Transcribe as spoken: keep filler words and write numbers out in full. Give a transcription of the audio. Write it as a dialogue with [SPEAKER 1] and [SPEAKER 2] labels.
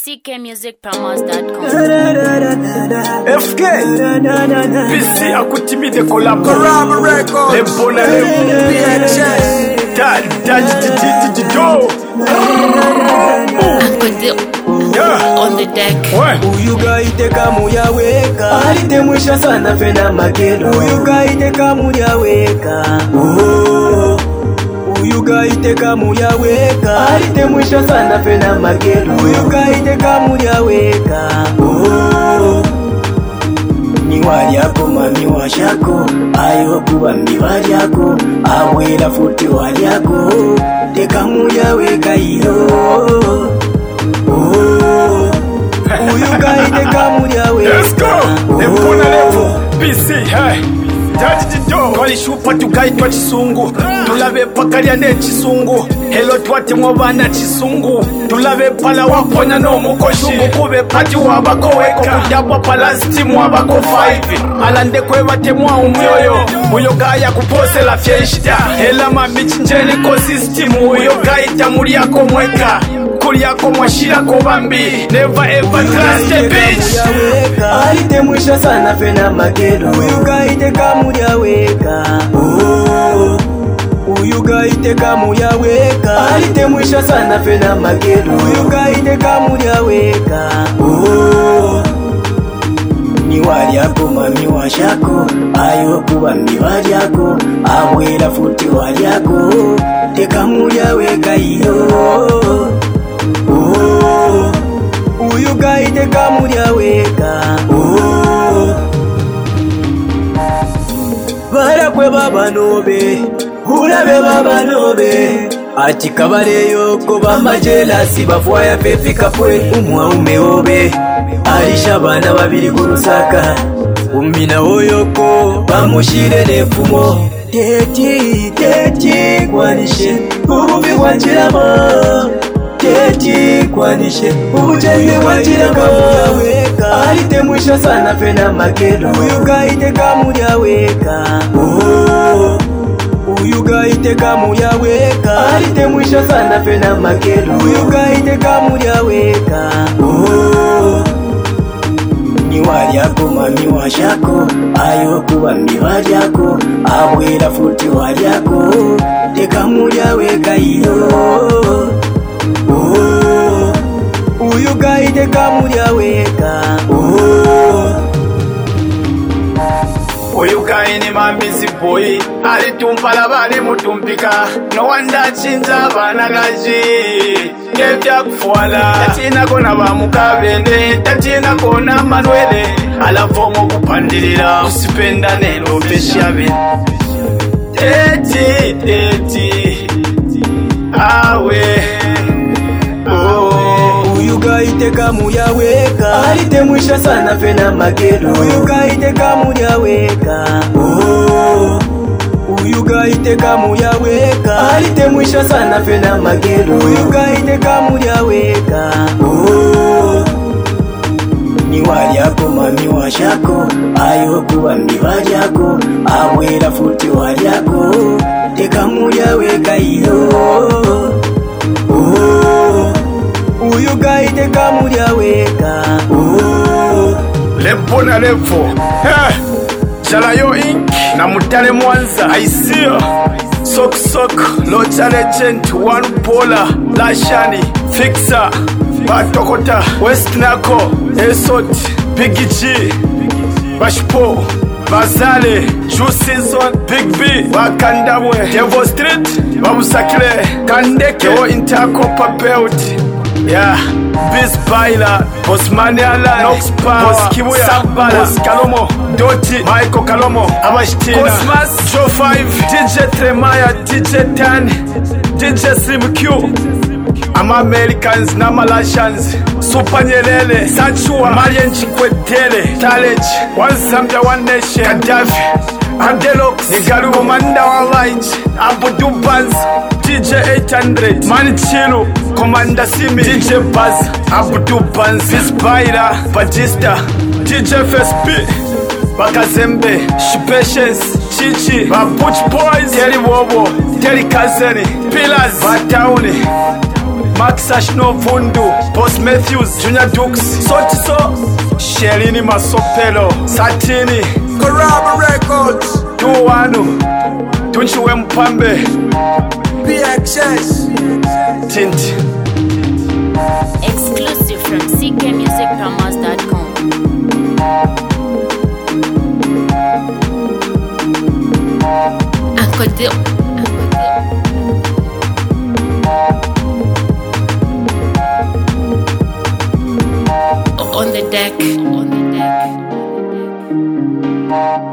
[SPEAKER 1] c k music promos dot com.
[SPEAKER 2] F K P C akutimide collab Le bona le B H S Dad dad did did go
[SPEAKER 1] On the deck.
[SPEAKER 3] Uyu gaite kamuya weka alite mwisha sana fena magero. Uyu gaite kamuya weka oh. Uyu gaite kamuya weka alite mwisha sana fena magero. Uyu gaite kamuya weka oh. Ni wali yako mami washako ayo kuwa mi wali yako awela futi wali yako tekamuya weka iyo oh. Uyu gaite kamuya weka.
[SPEAKER 2] Let's go. Le bona level P C hey Daddy Dido Kali shupa tugaitwa chisungu Tulave pakalia ne chisungu Hello twate mwabana chisungu Tulave pala waponya no mukoshi Kube pati wabako weko Kujabwa palasti mwabako five Alande kwe wate mwa umyoyo Uyo gaya kupose la fieshida Hela mamichi njeni kosistimu Uyo gaita muri yako mweka Kuri yako mwashira kobambi Never ever trust a bitch
[SPEAKER 3] Alite mwisha sana fena magero. Uyu gaite kamuya weka oh. Uyu gaite kamuya weka alite mwisha sana fena magero. Uyu gaite kamuya weka oh. Ni wali yako mami washako ayo kuwa mi wali yako awela futi wali yako tekamuya weka iyo oh. Uyu gaite kamuya weka oh. Barakwe baba nobe ulabe baba nobe ati kabaleyo ko bamajelasi bafwaya pepi kapwe umwa umeobe alisha bana babiri kurusaka umina oyoko bamushire nefumo teti teti kwanishe ubi wanjiramo teti kwanishe ubujenge wanjiramo weka alite mwisha sana fena magero. Uyu gaite kamuya weka oh. Uyu gaite kamuya weka alite mwisha sana fena magero. Uyu gaite kamuya weka oh. Ni wali yako mami washako ayo kuwa mi wali yako awela futi wali yako tekamuya weka iyo oh. Uyu gaite kamuya weka oh.
[SPEAKER 2] Uyu gaini mamizi boy alitumpala bali mutumpika no wanda chinza bana gaji ngevya kufuala tatina kona bamukabende tatina kona manwele alavomo kupandilira usipenda nelo beshabe eti eti awe oh.
[SPEAKER 3] Uyu gaite kamuya weka alite mwisha sana fena magero. Uyu gaite kamuya weka oh. Uyu gaite kamuya weka alite mwisha sana fena magero. Uyu gaite kamuya weka oh. Ni wali yako mami washako ayo kuwa mi wali yako awela futi wali yako tekamuya weka iyo oh. Uyu gaite kamuya weka oh.
[SPEAKER 2] Le bona level hey. Jalayo Inc na Mutale Mwanza I see you Sok Sok Locha Legend One Pola Lashani Fixer Batokota West Nako Esot Big G Bashpo Bazale Ju Season Big B Wakandamwe Devo Street Babusakile Kandeke O Intercopa Belt Yeah, Biz Baila, Boss Maniala, Nox Power, Boss Kibuya, Sabbala, Boss Kalomo, Doti, Michael Kalomo, Abashtina, Cosmas, Joe five, D J Tremaya, D J Tan, D J Slim Q, Ama Americans, Namalashans, Super Nyelele, Sachua, Marian Chikwetele, Talej, One Zambia, One Nation, Gaddafi, Andelox, Nigaru, Commander One Light, Abu Dubans, D J eight hundred, Manichino, Commander Simi, D J Buzz, Abu Dubans, Bizbaira, Batista, D J F S P, Bakazembe, Shipatience, Chichi, Babuch Boys, Terry Wobo, Terry Kazeni, Pillars, Batauni, Max Ashno Vundu, Boss Matthews, Junior Dukes, Sotiso, Shelini Masopelo, Satini,
[SPEAKER 4] Karama Records,
[SPEAKER 2] Tuwanu, Tunchiwe Mpambe,
[SPEAKER 4] P X S,
[SPEAKER 2] Tint.
[SPEAKER 1] Exclusive from C K music promos dot com. Uncle Dil. On the deck. On the deck.